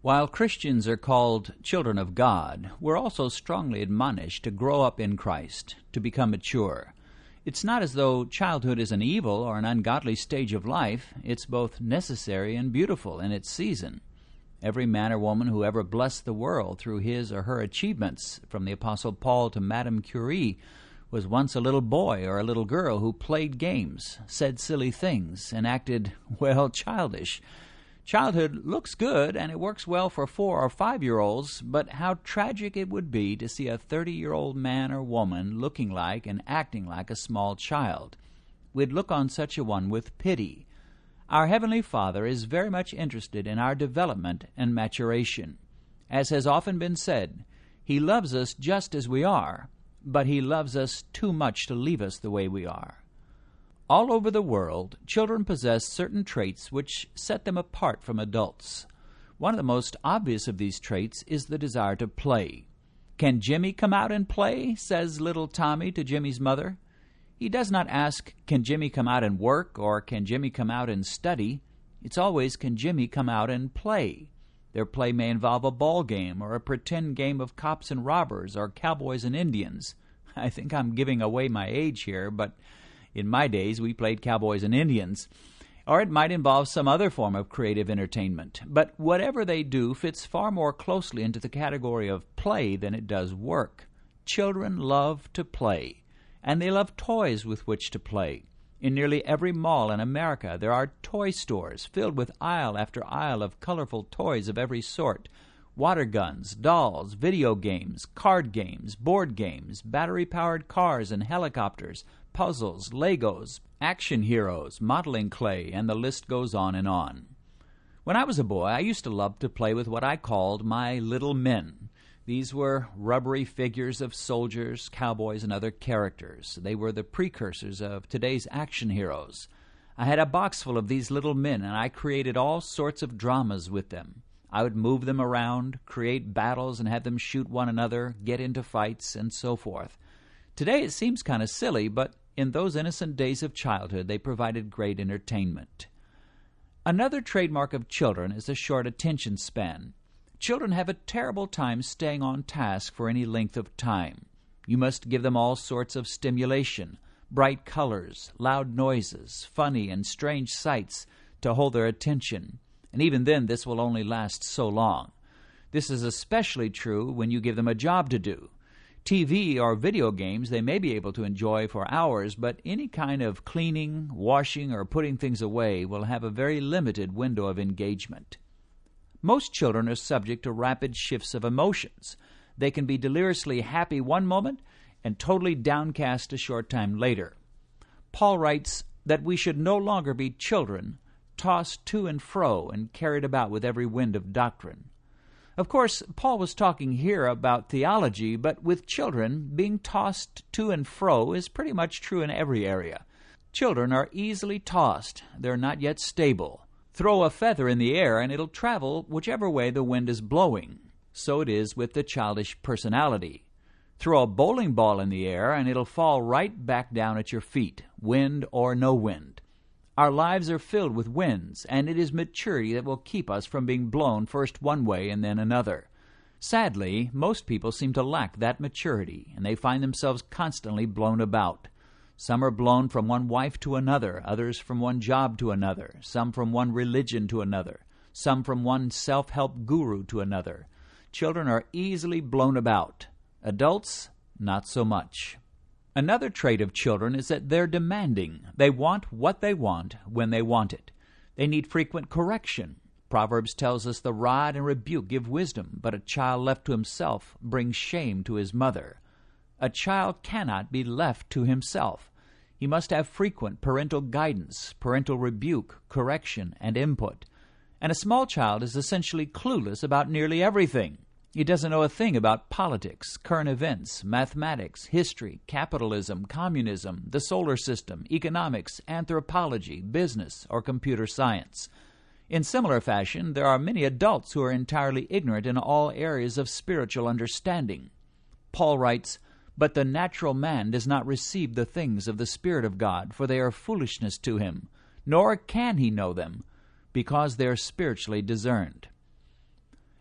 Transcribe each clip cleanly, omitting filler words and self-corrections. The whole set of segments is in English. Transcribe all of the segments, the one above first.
While Christians are called children of God, we're also strongly admonished to grow up in Christ, to become mature. It's not as though childhood is an evil or an ungodly stage of life. It's both necessary and beautiful in its season. Every man or woman who ever blessed the world through his or her achievements, from the Apostle Paul to Madame Curie, was once a little boy or a little girl who played games, said silly things, and acted, well, childish. Childhood looks good, and it works well for 4 or 5-year-olds, but how tragic it would be to see a 30-year-old man or woman looking like and acting like a small child. We'd look on such a one with pity. Our Heavenly Father is very much interested in our development and maturation. As has often been said, He loves us just as we are, but He loves us too much to leave us the way we are. All over the world, children possess certain traits which set them apart from adults. One of the most obvious of these traits is the desire to play. "Can Jimmy come out and play?" says little Tommy to Jimmy's mother. He does not ask, "Can Jimmy come out and work?" or "Can Jimmy come out and study?" It's always, "Can Jimmy come out and play?" Their play may involve a ball game or a pretend game of cops and robbers or cowboys and Indians. I think I'm giving away my age here, but in my days, we played cowboys and Indians. Or it might involve some other form of creative entertainment. But whatever they do fits far more closely into the category of play than it does work. Children love to play, and they love toys with which to play. In nearly every mall in America, there are toy stores filled with aisle after aisle of colorful toys of every sort. Water guns, dolls, video games, card games, board games, battery-powered cars and helicopters, puzzles, Legos, action heroes, modeling clay, and the list goes on and on. When I was a boy, I used to love to play with what I called my little men. These were rubbery figures of soldiers, cowboys, and other characters. They were the precursors of today's action heroes. I had a box full of these little men, and I created all sorts of dramas with them. I would move them around, create battles, and have them shoot one another, get into fights, and so forth. Today it seems kind of silly, but in those innocent days of childhood, they provided great entertainment. Another trademark of children is a short attention span. Children have a terrible time staying on task for any length of time. You must give them all sorts of stimulation, bright colors, loud noises, funny and strange sights to hold their attention. And even then, this will only last so long. This is especially true when you give them a job to do. TV or video games they may be able to enjoy for hours, but any kind of cleaning, washing, or putting things away will have a very limited window of engagement. Most children are subject to rapid shifts of emotions. They can be deliriously happy one moment and totally downcast a short time later. Paul writes that we should no longer be children, tossed to and fro and carried about with every wind of doctrine. Of course, Paul was talking here about theology, but with children, being tossed to and fro is pretty much true in every area. Children are easily tossed. They're not yet stable. Throw a feather in the air and it'll travel whichever way the wind is blowing. So it is with the childish personality. Throw a bowling ball in the air and it'll fall right back down at your feet, wind or no wind. Our lives are filled with winds, and it is maturity that will keep us from being blown first one way and then another. Sadly, most people seem to lack that maturity, and they find themselves constantly blown about. Some are blown from one wife to another, others from one job to another, some from one religion to another, some from one self-help guru to another. Children are easily blown about. Adults, not so much. Another trait of children is that they're demanding. They want what they want when they want it. They need frequent correction. Proverbs tells us the rod and rebuke give wisdom, but a child left to himself brings shame to his mother. A child cannot be left to himself. He must have frequent parental guidance, parental rebuke, correction, and input. And a small child is essentially clueless about nearly everything. He doesn't know a thing about politics, current events, mathematics, history, capitalism, communism, the solar system, economics, anthropology, business, or computer science. In similar fashion, there are many adults who are entirely ignorant in all areas of spiritual understanding. Paul writes, "But the natural man does not receive the things of the Spirit of God, for they are foolishness to him, nor can he know them, because they are spiritually discerned."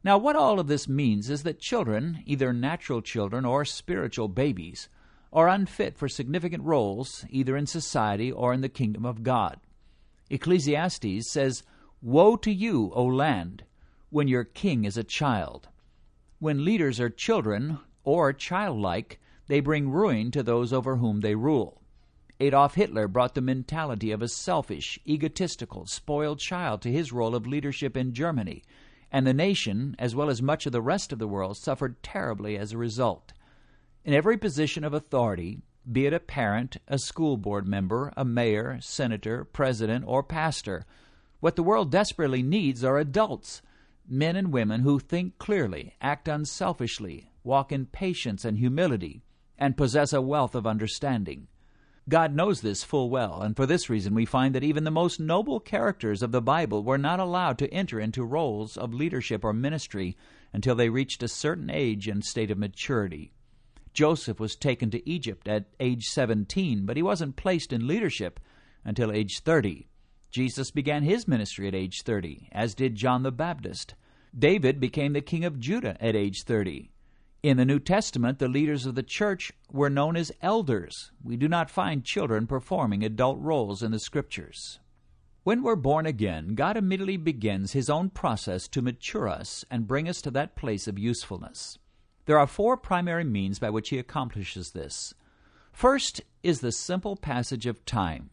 Now, what all of this means is that children, either natural children or spiritual babies, are unfit for significant roles either in society or in the kingdom of God. Ecclesiastes says, "Woe to you, O land, when your king is a child." When leaders are children or childlike, they bring ruin to those over whom they rule. Adolf Hitler brought the mentality of a selfish, egotistical, spoiled child to his role of leadership in Germany, and the nation, as well as much of the rest of the world, suffered terribly as a result. In every position of authority, be it a parent, a school board member, a mayor, senator, president, or pastor, what the world desperately needs are adults, men and women who think clearly, act unselfishly, walk in patience and humility, and possess a wealth of understanding. God knows this full well, and for this reason we find that even the most noble characters of the Bible were not allowed to enter into roles of leadership or ministry until they reached a certain age and state of maturity. Joseph was taken to Egypt at age 17, but he wasn't placed in leadership until age 30. Jesus began his ministry at age 30, as did John the Baptist. David became the king of Judah at age 30. In the New Testament, the leaders of the church were known as elders. We do not find children performing adult roles in the Scriptures. When we're born again, God immediately begins his own process to mature us and bring us to that place of usefulness. There are 4 primary means by which he accomplishes this. First is the simple passage of time.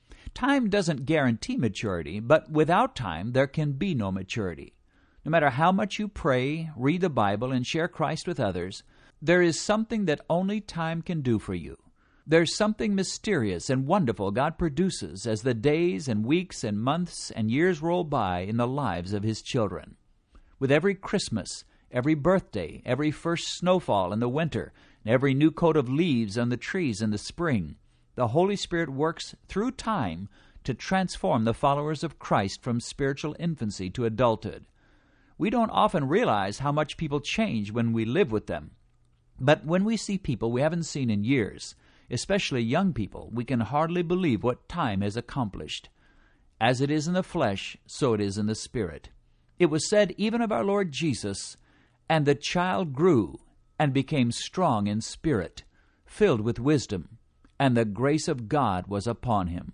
Time doesn't guarantee maturity, but without time there can be no maturity. No matter how much you pray, read the Bible, and share Christ with others, there is something that only time can do for you. There's something mysterious and wonderful God produces as the days and weeks and months and years roll by in the lives of his children. With every Christmas, every birthday, every first snowfall in the winter, and every new coat of leaves on the trees in the spring, the Holy Spirit works through time to transform the followers of Christ from spiritual infancy to adulthood. We don't often realize how much people change when we live with them. But when we see people we haven't seen in years, especially young people, we can hardly believe what time has accomplished. As it is in the flesh, so it is in the spirit. It was said even of our Lord Jesus, "And the child grew and became strong in spirit, filled with wisdom, and the grace of God was upon him."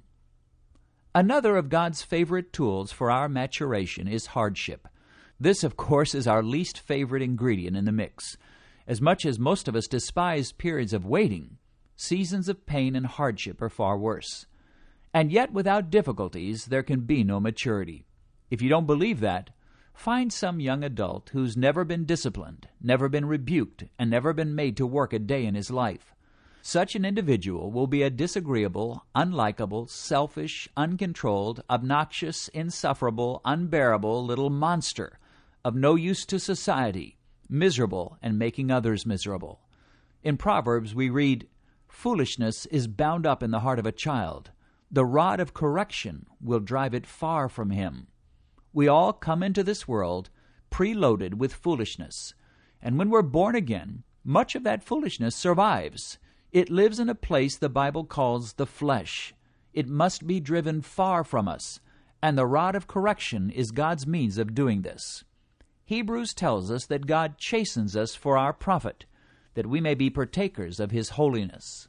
Another of God's favorite tools for our maturation is hardship. This, of course, is our least favorite ingredient in the mix. As much as most of us despise periods of waiting, seasons of pain and hardship are far worse. And yet, without difficulties, there can be no maturity. If you don't believe that, find some young adult who's never been disciplined, never been rebuked, and never been made to work a day in his life. Such an individual will be a disagreeable, unlikable, selfish, uncontrolled, obnoxious, insufferable, unbearable little monster, of no use to society, miserable and making others miserable. In Proverbs we read, "Foolishness is bound up in the heart of a child. The rod of correction will drive it far from him." We all come into this world preloaded with foolishness, and when we're born again, much of that foolishness survives. It lives in a place the Bible calls the flesh. It must be driven far from us, and the rod of correction is God's means of doing this. Hebrews tells us that God chastens us for our profit, that we may be partakers of his holiness.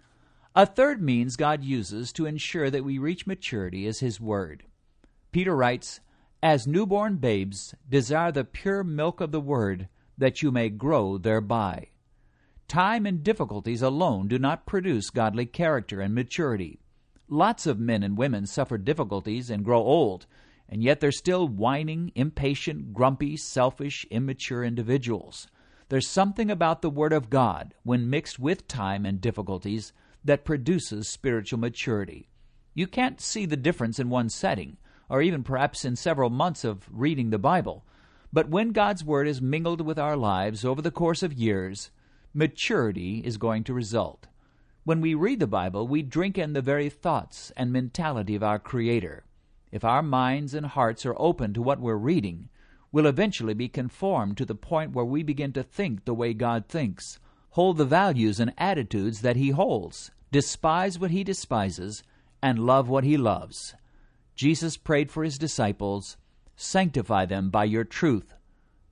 A third means God uses to ensure that we reach maturity is his word. Peter writes, "As newborn babes, desire the pure milk of the word, that you may grow thereby." Time and difficulties alone do not produce godly character and maturity. Lots of men and women suffer difficulties and grow old, and yet they're still whining, impatient, grumpy, selfish, immature individuals. There's something about the Word of God, when mixed with time and difficulties, that produces spiritual maturity. You can't see the difference in one setting, or even perhaps in several months of reading the Bible. But when God's Word is mingled with our lives over the course of years, maturity is going to result. When we read the Bible, we drink in the very thoughts and mentality of our Creator. If our minds and hearts are open to what we're reading, we'll eventually be conformed to the point where we begin to think the way God thinks, hold the values and attitudes that he holds, despise what he despises, and love what he loves. Jesus prayed for his disciples, "Sanctify them by your truth.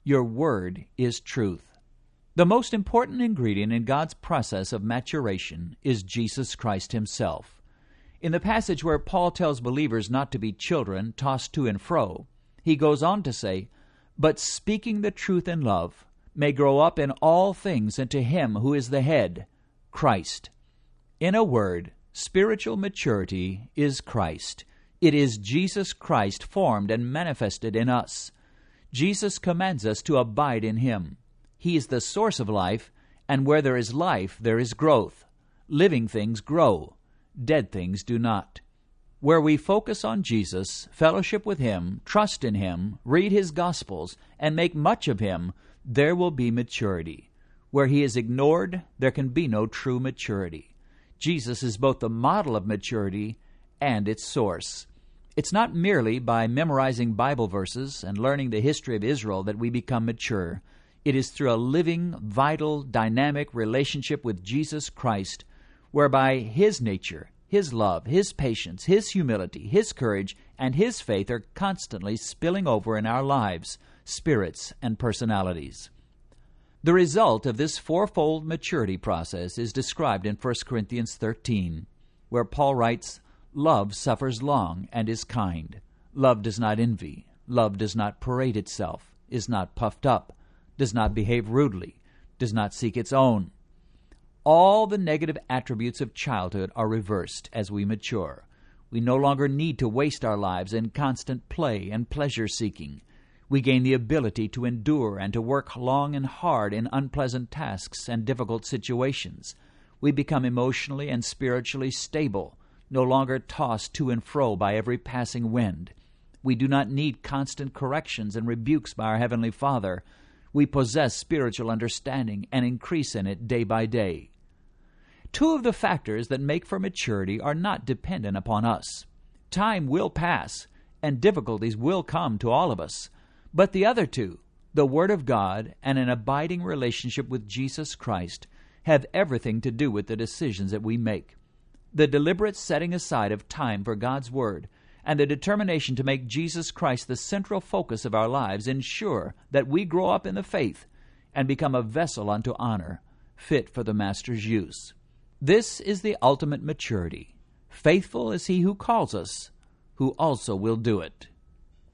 Your word is truth. The most important ingredient in God's process of maturation is Jesus Christ himself. In the passage where Paul tells believers not to be children tossed to and fro, he goes on to say, "But speaking the truth in love, may grow up in all things into him who is the head, Christ." In a word, spiritual maturity is Christ. It is Jesus Christ formed and manifested in us. Jesus commands us to abide in him. He is the source of life, and where there is life, there is growth. Living things grow. Dead things do not. Where we focus on Jesus, fellowship with him, trust in him, read his Gospels, and make much of him, there will be maturity. Where he is ignored, there can be no true maturity. Jesus is both the model of maturity and its source. It's not merely by memorizing Bible verses and learning the history of Israel that we become mature. It is through a living, vital, dynamic relationship with Jesus Christ, whereby his nature, his love, his patience, his humility, his courage, and his faith are constantly spilling over in our lives, spirits, and personalities. The result of this fourfold maturity process is described in 1 Corinthians 13, where Paul writes, "Love suffers long and is kind. Love does not envy. Love does not parade itself, is not puffed up, does not behave rudely, does not seek its own." All the negative attributes of childhood are reversed as we mature. We no longer need to waste our lives in constant play and pleasure-seeking. We gain the ability to endure and to work long and hard in unpleasant tasks and difficult situations. We become emotionally and spiritually stable, no longer tossed to and fro by every passing wind. We do not need constant corrections and rebukes by our Heavenly Father. We possess spiritual understanding and increase in it day by day. Two of the factors that make for maturity are not dependent upon us. Time will pass, and difficulties will come to all of us. But the other two, the Word of God and an abiding relationship with Jesus Christ, have everything to do with the decisions that we make. The deliberate setting aside of time for God's Word and the determination to make Jesus Christ the central focus of our lives ensure that we grow up in the faith and become a vessel unto honor, fit for the Master's use. This is the ultimate maturity. Faithful is he who calls us, who also will do it.